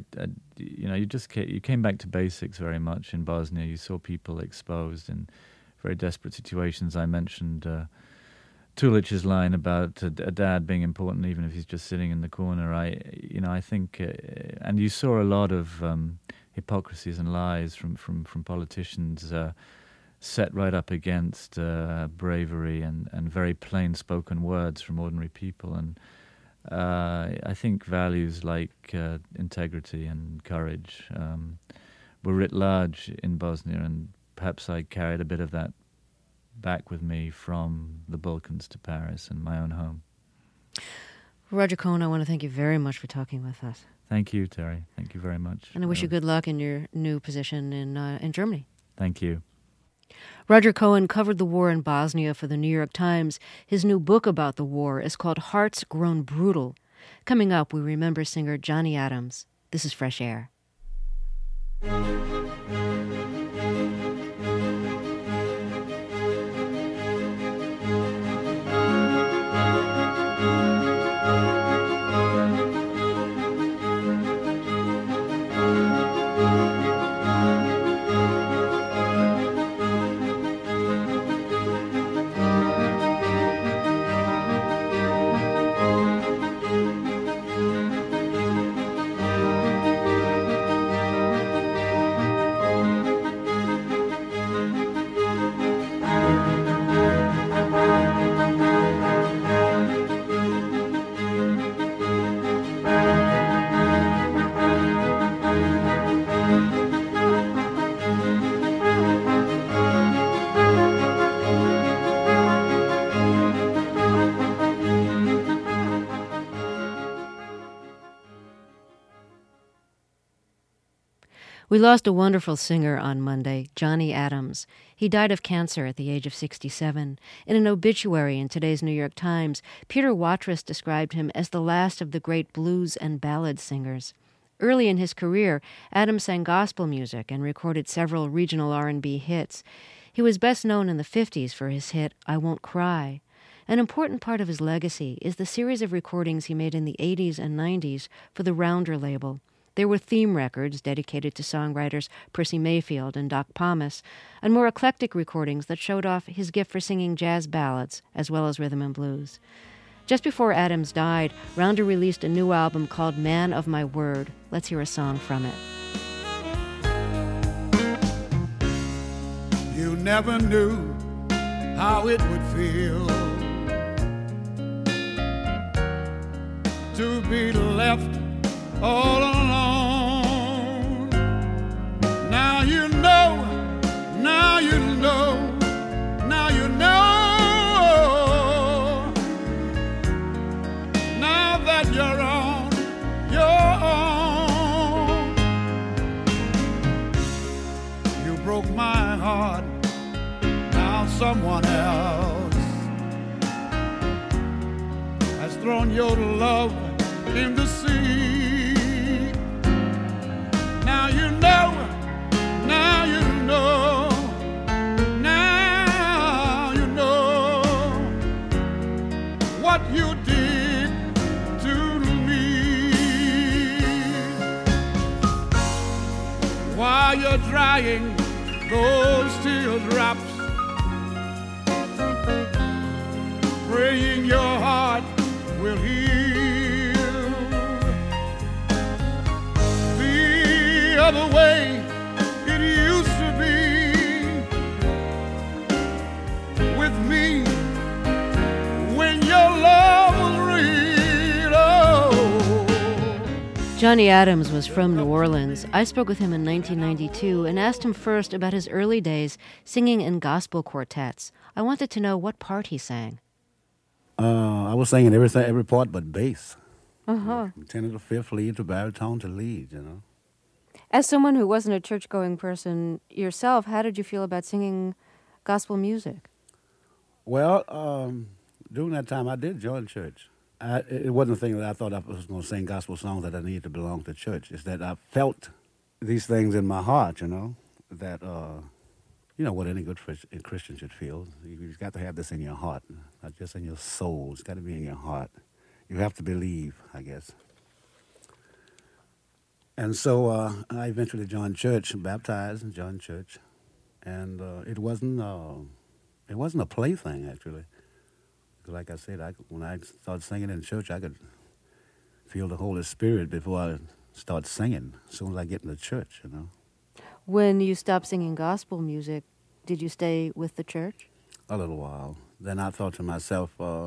you came back to basics very much in Bosnia. You saw people exposed in very desperate situations. I mentioned Tulic's line about a dad being important even if he's just sitting in the corner. I think, and you saw a lot of hypocrisies and lies from politicians set right up against bravery and very plain-spoken words from ordinary people. And I think values like integrity and courage were writ large in Bosnia, and perhaps I carried a bit of that back with me from the Balkans to Paris and my own home. Roger Cohn, I want to thank you very much for talking with us. Thank you, Terry. Thank you very much. And I wish you good luck in your new position in Germany. Thank you. Roger Cohn covered the war in Bosnia for the New York Times. His new book about the war is called Hearts Grown Brutal. Coming up, we remember singer Johnny Adams. This is Fresh Air. We lost a wonderful singer on Monday, Johnny Adams. He died of cancer at the age of 67. In an obituary in today's New York Times, Peter Watrous described him as the last of the great blues and ballad singers. Early in his career, Adams sang gospel music and recorded several regional R&B hits. He was best known in the 50s for his hit, I Won't Cry. An important part of his legacy is the series of recordings he made in the 80s and 90s for the Rounder label. There were theme records dedicated to songwriters Percy Mayfield and Doc Pomus, and more eclectic recordings that showed off his gift for singing jazz ballads as well as rhythm and blues. Just before Adams died, Rounder released a new album called Man of My Word. Let's hear a song from it. You never knew how it would feel to be left all alone. Now you know, now you know, now you know. Now that you're on your own, you broke my heart. Now someone else has thrown your love in the sea. Now you know, now you know, now you know what you did to me. While you're drying those teardrops, praying your heart will heal. The other way it used to be with me when your love was real. Oh. Johnny Adams was from New Orleans. I spoke with him in 1992 and asked him first about his early days singing in gospel quartets. I wanted to know what part he sang. I was singing every part but bass. Uh-huh. From tenor to fifth, lead to baritone to lead, you know. As someone who wasn't a church-going person yourself, how did you feel about singing gospel music? Well, during that time, I did join church. It wasn't a thing that I thought I was going to sing gospel songs that I needed to belong to church. It's that I felt these things in my heart, you know, that, you know, what any good Christian should feel. You've got to have this in your heart, not just in your soul. It's got to be in your heart. You have to believe, I guess. And so I eventually joined church, baptized and joined church. And it wasn't a plaything, actually. Like I said, when I started singing in church, I could feel the Holy Spirit before I start singing, as soon as I get into church, you know. When you stopped singing gospel music, did you stay with the church? A little while. Then I thought to myself,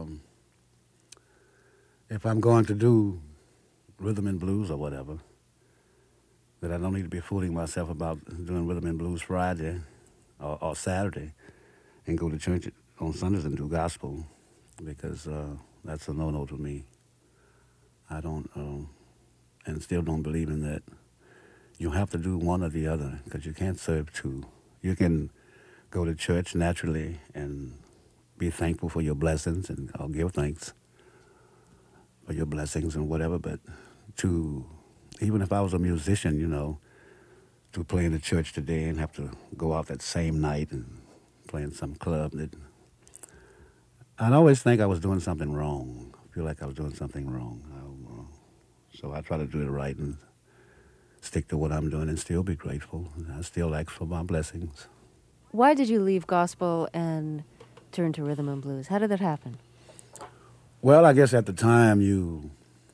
if I'm going to do rhythm and blues or whatever, that I don't need to be fooling myself about doing rhythm and blues Friday or Saturday and go to church on Sundays and do gospel, because that's a no-no to me. I don't, and still don't believe in that. You have to do one or the other, because you can't serve two. You can go to church naturally and be thankful for your blessings and or give thanks for your blessings and whatever, but even if I was a musician, you know, to play in the church today and have to go out that same night and play in some club, I'd always think I was doing something wrong. I feel like I was doing something wrong. So I try to do it right and stick to what I'm doing and still be grateful. I still ask for my blessings. Why did you leave gospel and turn to rhythm and blues? How did that happen? Well, I guess at the time you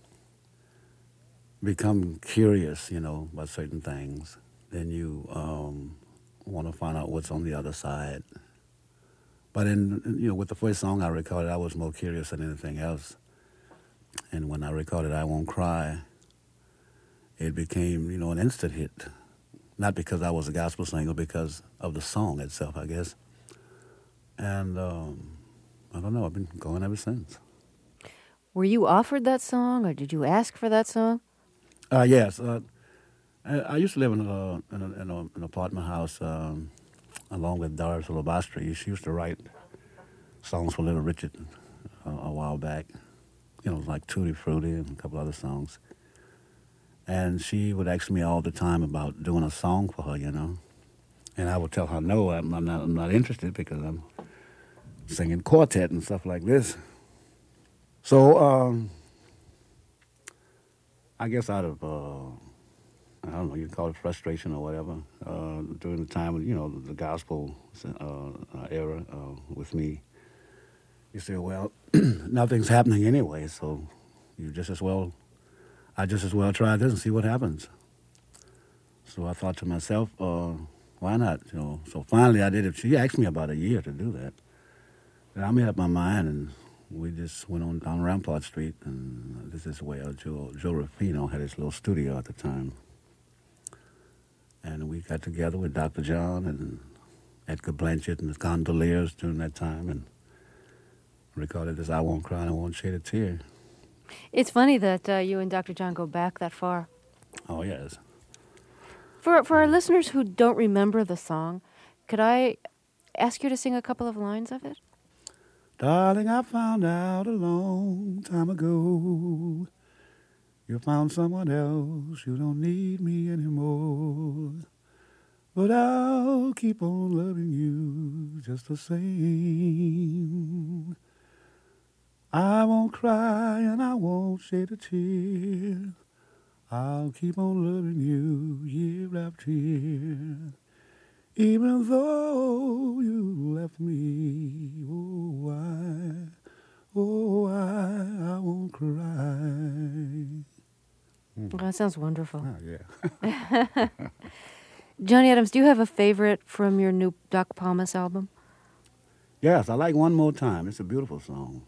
become curious, you know, about certain things. Then you want to find out what's on the other side. But with the first song I recorded, I was more curious than anything else. And when I recorded I Won't Cry, it became, an instant hit. Not because I was a gospel singer, because of the song itself, I guess. And I don't know, I've been going ever since. Were you offered that song, or did you ask for that song? Yes. I used to live in an apartment house along with Doris Labastri. She used to write songs for Little Richard a while back. Like Tutti Frutti and a couple other songs. And she would ask me all the time about doing a song for her, And I would tell her, no, I'm not interested because I'm singing quartet and stuff like this. So I guess out of, I don't know, you can call it frustration or whatever, during the time of, the gospel era with me, you say, well, nothing's happening anyway, so I just as well try this and see what happens. So I thought to myself, why not? So finally I did it. She asked me about a year to do that. And I made up my mind, and we just went on down Rampart Street, and this is where Joe Ruffino had his little studio at the time. And we got together with Dr. John and Edgar Blanchett and the Gondoliers during that time and recorded this I Won't Cry and I Won't Shed a Tear. It's funny that you and Dr. John go back that far. Oh, yes. For our listeners who don't remember the song, could I ask you to sing a couple of lines of it? Darling, I found out a long time ago you found someone else, you don't need me anymore. But I'll keep on loving you just the same. I won't cry and I won't shed a tear. I'll keep on loving you year after year. Even though you left me, I won't cry. Well, that sounds wonderful. Oh, yeah. Johnny Adams, do you have a favorite from your new Doc Palmas album? Yes, I like One More Time. It's a beautiful song.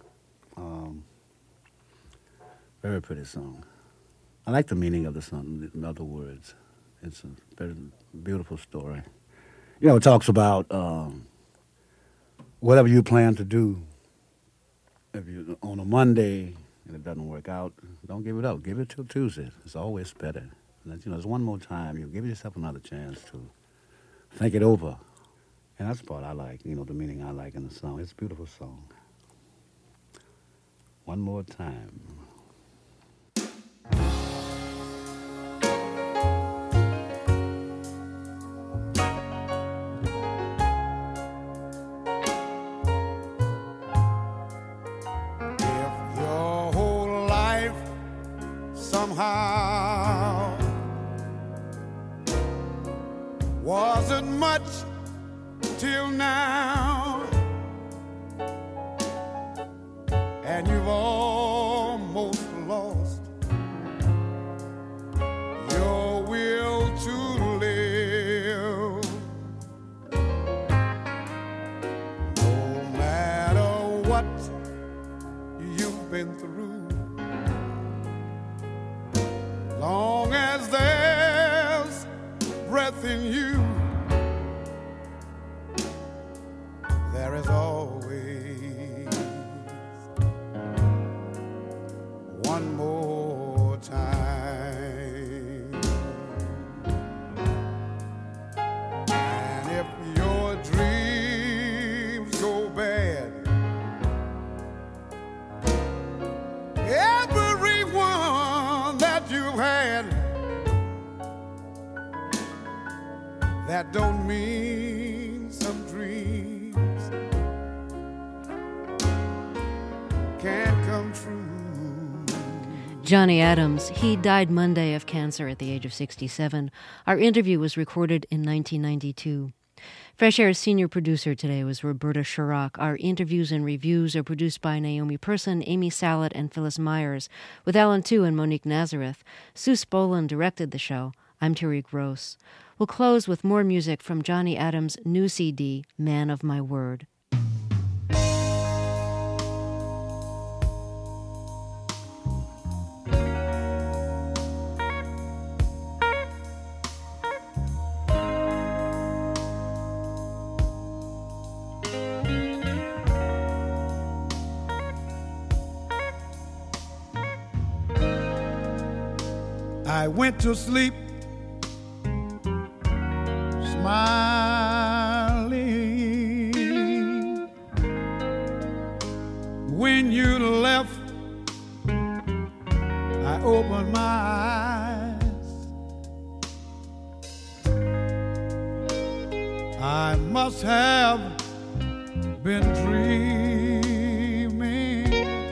Very pretty song. I like the meaning of the song, in other words. It's a very beautiful story. It talks about whatever you plan to do. If you on a Monday and it doesn't work out, don't give it up. Give it till Tuesday. It's always better. And there's one more time. You give yourself another chance to think it over. And that's the part I like, the meaning I like in the song. It's a beautiful song. One more time. Somehow wasn't much till now, and you've almost lost your will to live. No matter what you've been through, long as there's breath in you, there is always one more time. And if your dreams go bad, everyone that you've had, that don't mean some dreams can't come true. Johnny Adams, he died Monday of cancer at the age of 67. Our interview was recorded in 1992. Fresh Air's senior producer today was Roberta Shirok. Our interviews and reviews are produced by Naomi Person, Amy Sallet, and Phyllis Myers, with Alan Tu and Monique Nazareth. Sue Spolin directed the show. I'm Terry Gross. We'll close with more music from Johnny Adams' new CD, Man of My Word. I went to sleep smiling. When you left, I opened my eyes. I must have been dreaming.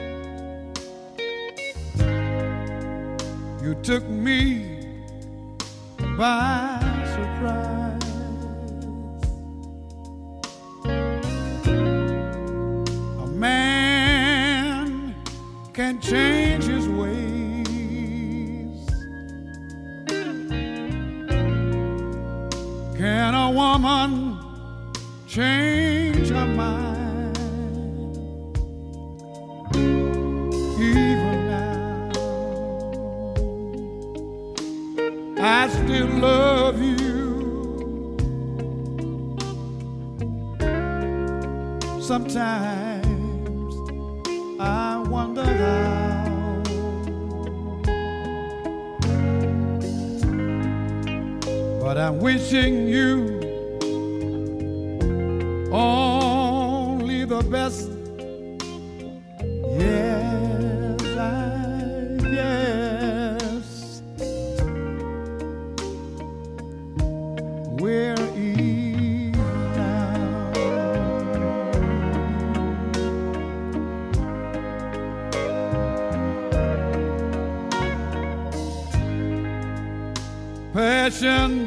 You took me by surprise. A man can change his ways. Can a woman change her mind? Even now, I still love you. Sometimes I wonder how. But I'm wishing you only the best. Yes, we're even now. Passions,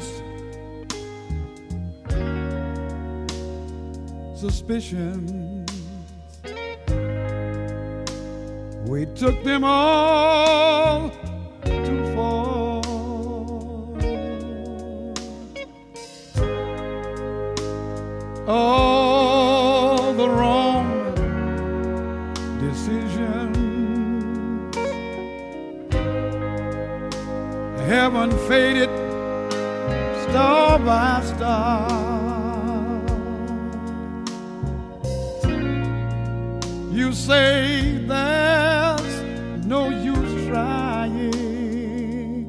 suspicions, we took them all too far. All the wrong decisions, heaven faded star by star. You say there's no use trying,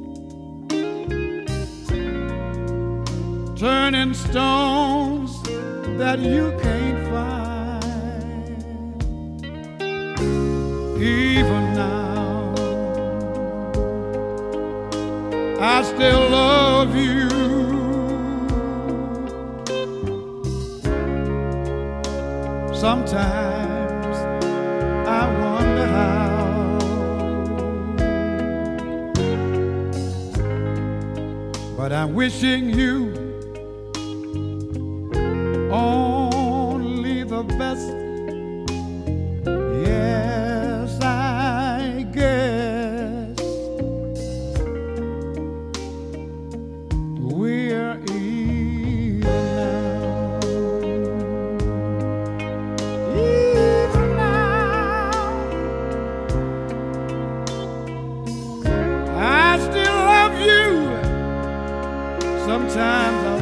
turning stones that you can't find. Even now, I still love you. Sometimes I wonder how, but I'm wishing you only the best. Yes, I guess we're even now. Even now, I still love you. Sometimes I